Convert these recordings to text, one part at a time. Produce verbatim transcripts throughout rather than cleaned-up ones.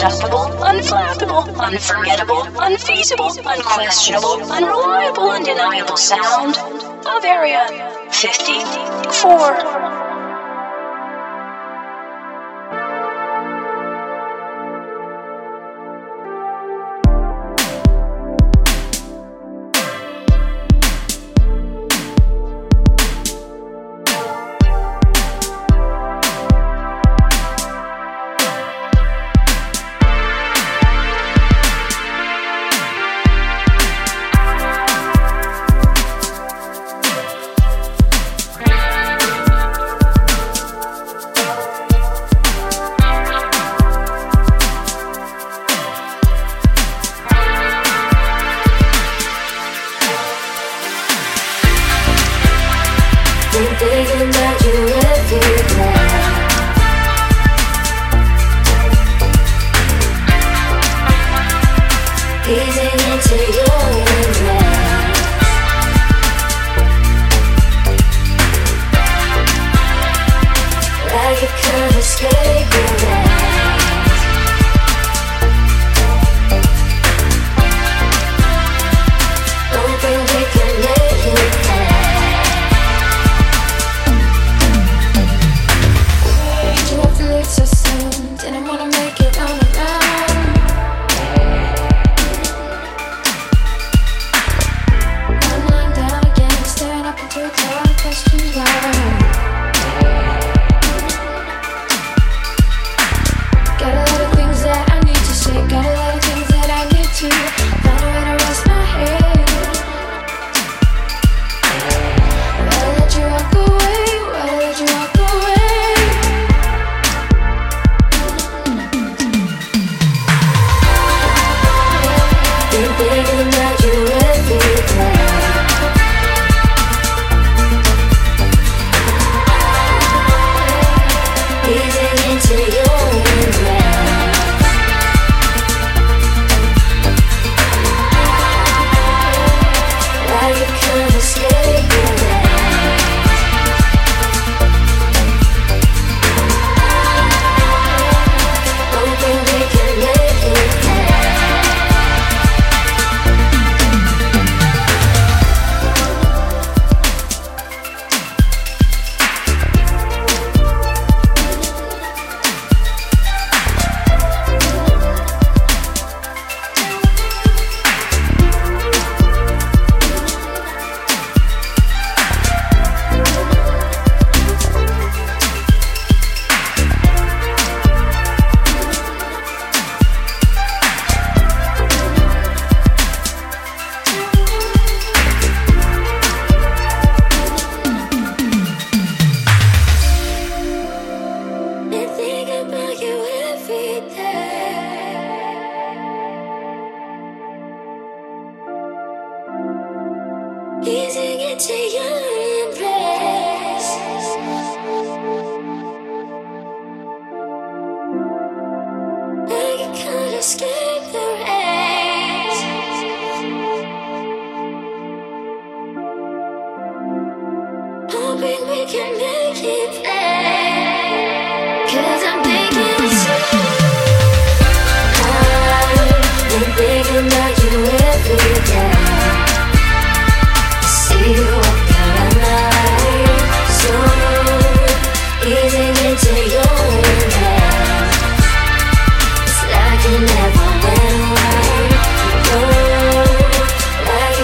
unstoppable, unflappable, unforgettable, unfeasible, unquestionable, unreliable, undeniable sound of Area fifty-four.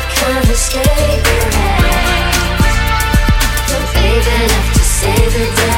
Escape your hands. Don't leave enough to save the day.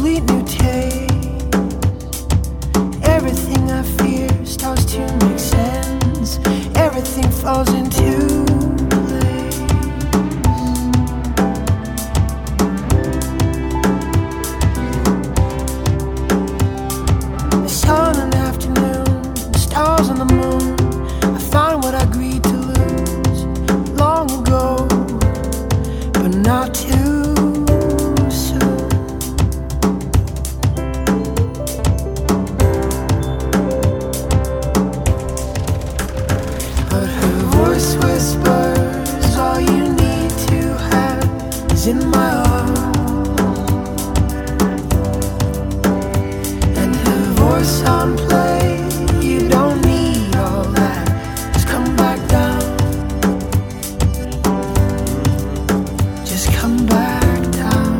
complete new taste. Everything I fear starts to make sense. Everything falls into place. The sun in the afternoon, the stars on the moon. I find what I agreed to lose long ago, but not too soon. But her voice whispers, all you need to have is in my arms. And her voice on play, you don't need all that, just come back down. Just come back down.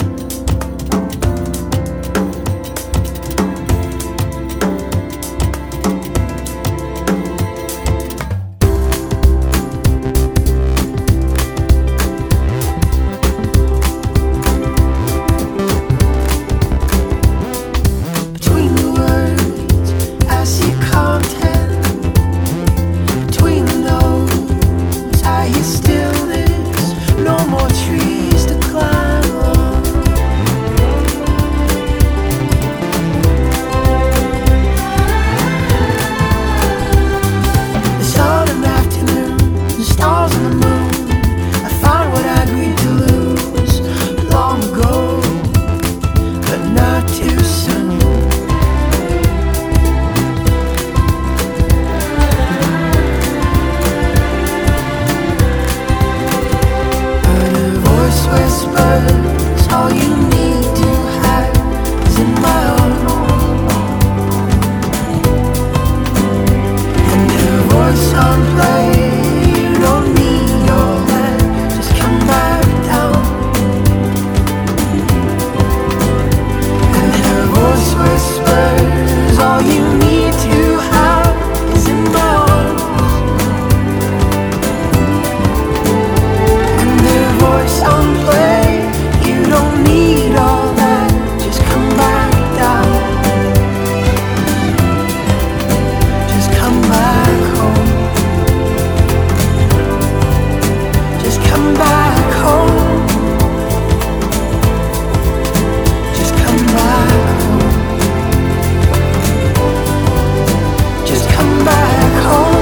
Between the words, I see content. Between the notes, I hear stillness. No more trees to climb on. The sun in the afternoon, the stars and the moon. I find what I agreed to lose long ago, but not too soon. But a voice whispers, all you need to have is in my arms. And her voice on play, you don't need all that, just come back down. And her voice whispers, all you need to have is in my arms. And their voice on play, you don't need all that, just come back down. Just come back home. Just come back home. Just come back home. Just come back home.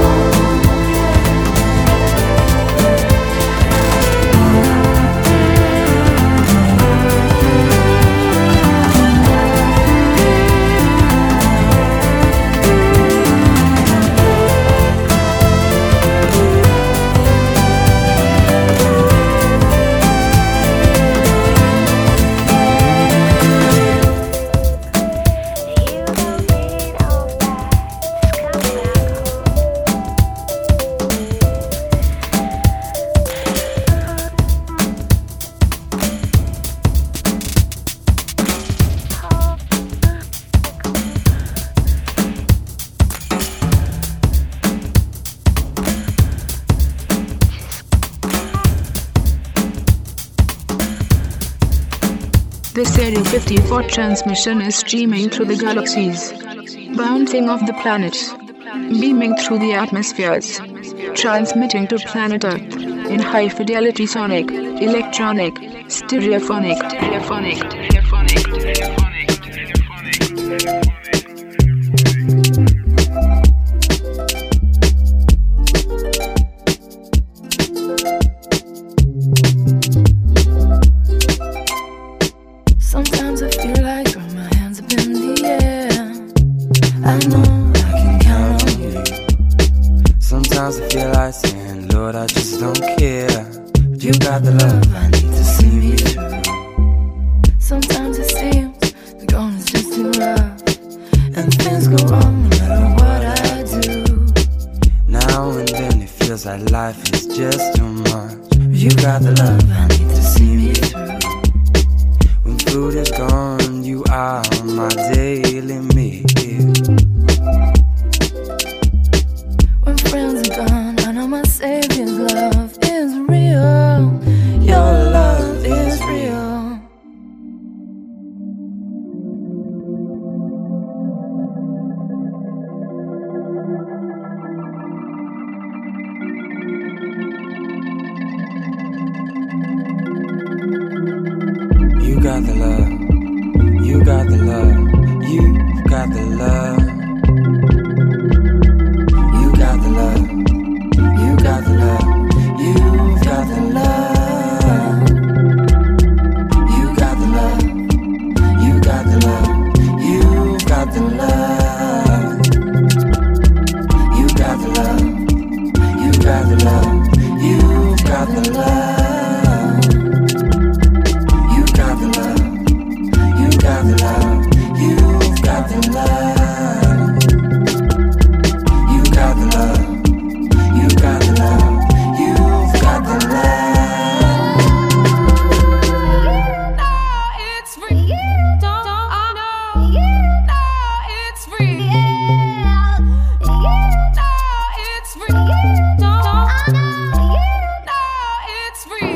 This Area fifty-four transmission is streaming through the galaxies, bouncing off the planets, beaming through the atmospheres, transmitting to planet Earth in high-fidelity sonic, electronic, stereophonic, stereophonic, stereophonic, stereophonic, stereophonic. Sometimes I feel like throwing my hands up in the air. I know I can count on you. Sometimes I feel like saying, Lord, I just don't care. But you got the love I need to see me through. Sometimes it seems the going is just too rough, and things go wrong no matter what I do. Now and then it feels like life is just too much. But you got the love I need to see me through. When food is gone, you are my daily meal. When friends are gone, I know my Savior's love is real. Your love is real. the love, you've got the love. You got the love, you got the love, you've got the love. It's free. Don't I know? It's free. It's free. Don't I know? It's free.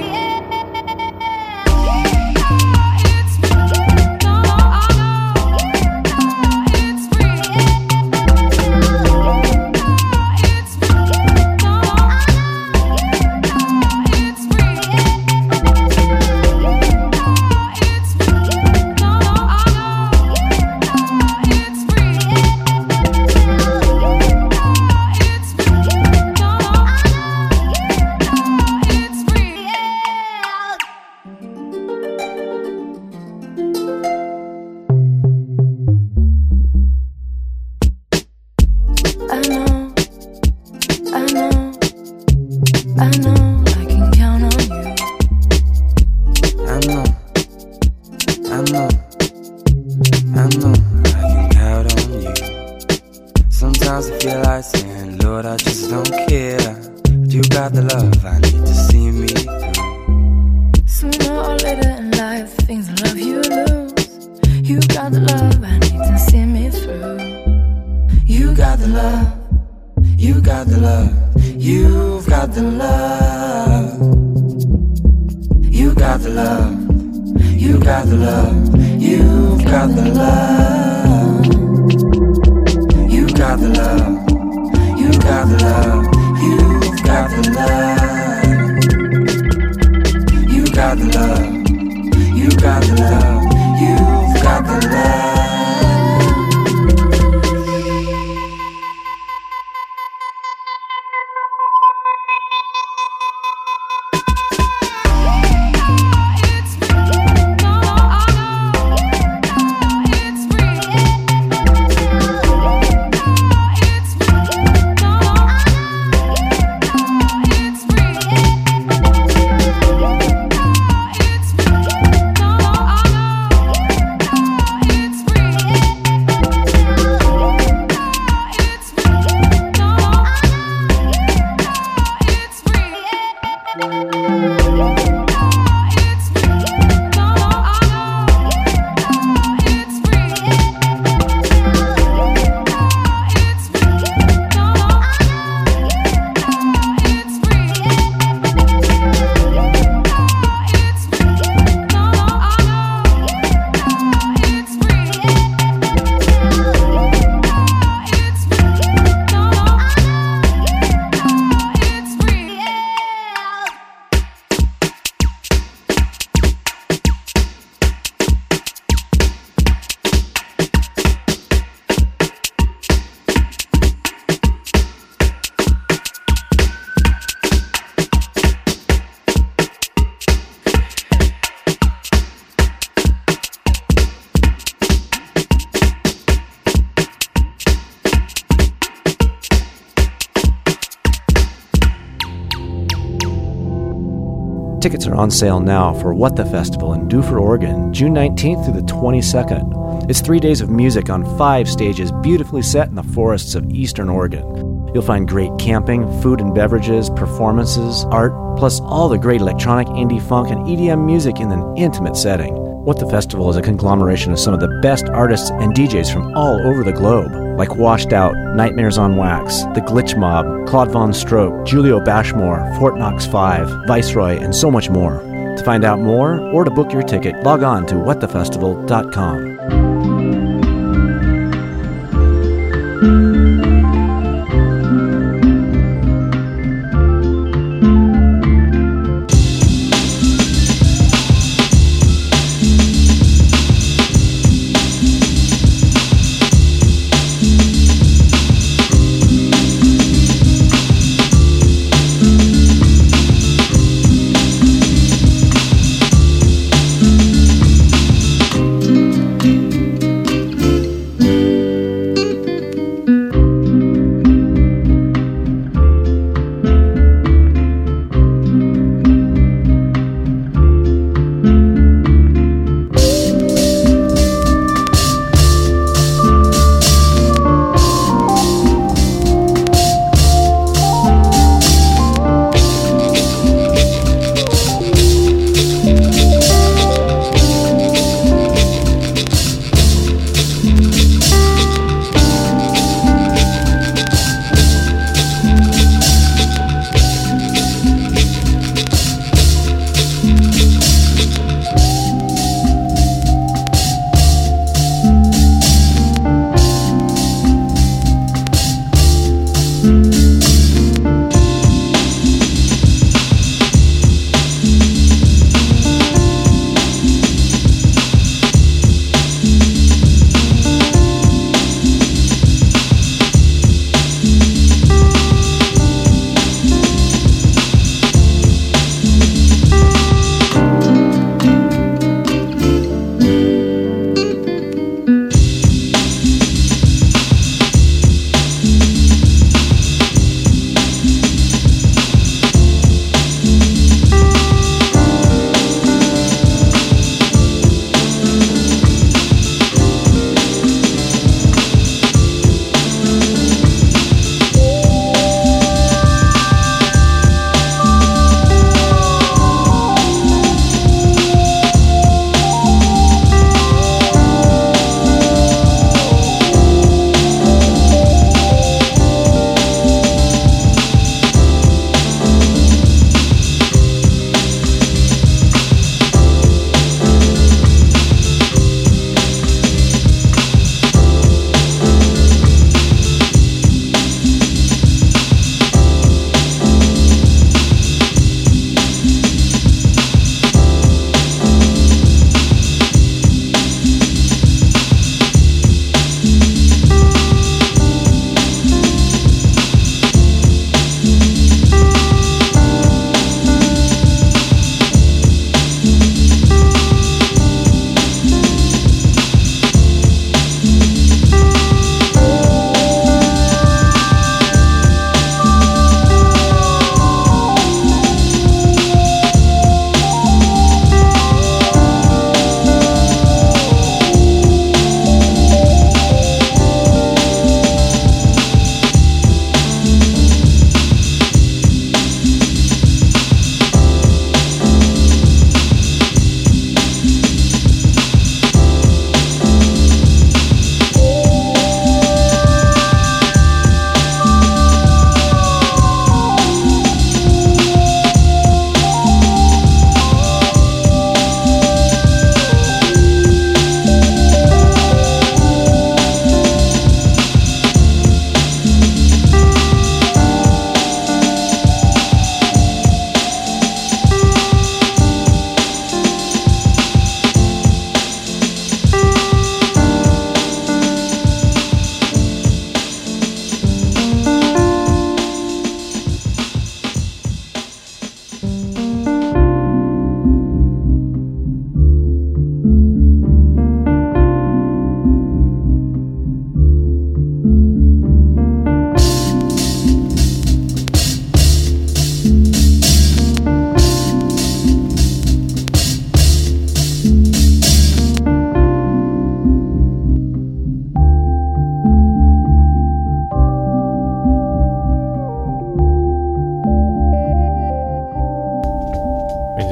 Tickets are on sale now for What the Festival in Dufur, Oregon, June nineteenth through the twenty-second. It's three days of music on five stages beautifully set in the forests of eastern Oregon. You'll find great camping, food and beverages, performances, art, plus all the great electronic, indie funk, and E D M music in an intimate setting. What the Festival is a conglomeration of some of the best artists and D Js from all over the globe, like Washed Out, Nightmares on Wax, The Glitch Mob, Claude Von Stroke, Julio Bashmore, Fort Knox five, Viceroy, and so much more. To find out more or to book your ticket, log on to what the festival dot com.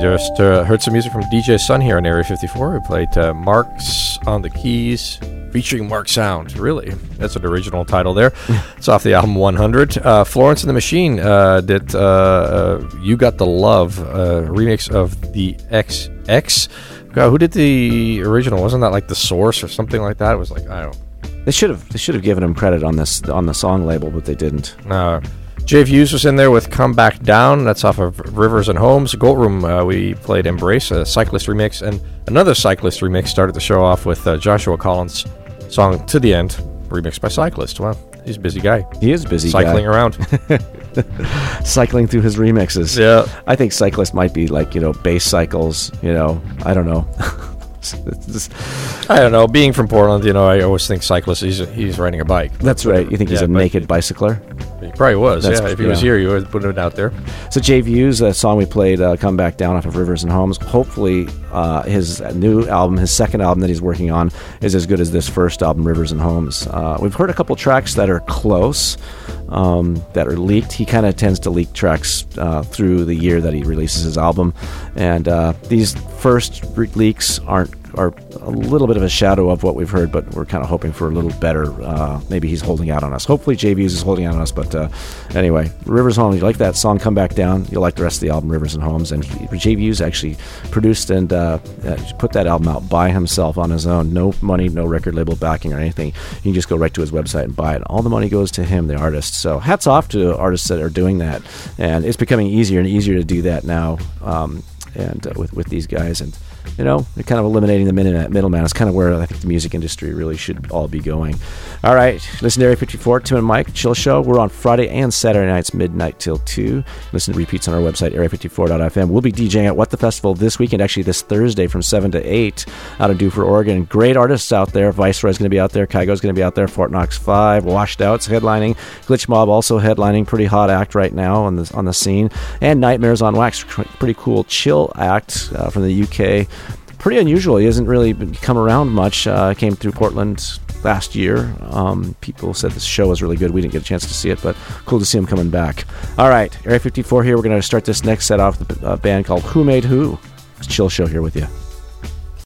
just uh, heard some music from D J Sun here on Area fifty-four. We played uh, Mark's on the keys, featuring Mark Sound. Really, that's an original title there. It's off the album one hundred. Uh, Florence and the Machine uh, did uh, uh, You Got the Love, uh, remix of the X X. God, who did the original? Wasn't that like The Source or something like that? It was like, I don't know. They should have they should have given him credit on this on the song label, but they didn't. Uh, Jay Views was in there with Come Back Down. That's off of Rivers and Homes. Goat Room, uh, we played Embrace, a Cyclist remix, and another Cyclist remix started the show off with uh, Joshua Collins' song To the End, remixed by Cyclist. Well, he's a busy guy. He is a busy Cycling guy. around. Cycling through his remixes. Yeah. I think Cyclist might be like, you know, bass cycles, you know, I don't know. Just, I don't know. Being from Portland, you know, I always think Cyclist, he's, he's riding a bike. that's right. You think he's Yeah, a but- naked bicycler? He probably was, That's- yeah. If he was yeah. here, you would put it out there. So Jay Views, a song we played, uh, Come Back Down off of Rivers and Homes. Hopefully uh, his new album, his second album that he's working on, is as good as this first album, Rivers and Homes. Uh, we've heard a couple tracks that are close, um, that are leaked. He kind of tends to leak tracks uh, through the year that he releases his album. And uh, these first re- leaks aren't are a little bit of a shadow of what we've heard, but we're kind of hoping for a little better. Uh, maybe he's holding out on us. Hopefully J Views is holding out on us, but uh, anyway, Rivers and Homes, you like that song, Come Back Down, you'll like the rest of the album, Rivers and Homes, and he, J Views actually produced and uh, uh, put that album out by himself on his own. No money, no record label backing or anything. You can just go right to his website and buy it. All the money goes to him, the artist. So hats off to artists that are doing that, and it's becoming easier and easier to do that now, um, and uh, with, with these guys, and you know, they're kind of eliminating the middleman. middleman. It's kind of where I think the music industry really should all be going. All right, listen to Area fifty-four, Tim and Mike, Chill Show. We're on Friday and Saturday nights, midnight till two. Listen to repeats on our website, area fifty-four dot f m. We'll be DJing at What the Festival this weekend, actually this Thursday from seven to eight out in Dufur, Oregon. Great artists out there. Viceroy's going to be out there. Kygo's going to be out there. Fort Knox five. Washed Out's headlining. Glitch Mob also headlining. Pretty hot act right now on the, on the scene. And Nightmares on Wax. Pretty cool chill act uh, from the U K. Pretty unusual. He hasn't really been, come around much. Uh, came through Portland last year. Um, people said this show was really good. We didn't get a chance to see it, but cool to see him coming back. All right, Area fifty-four here. We're going to start this next set off with a band called Who Made Who. It's Chill Show here with you.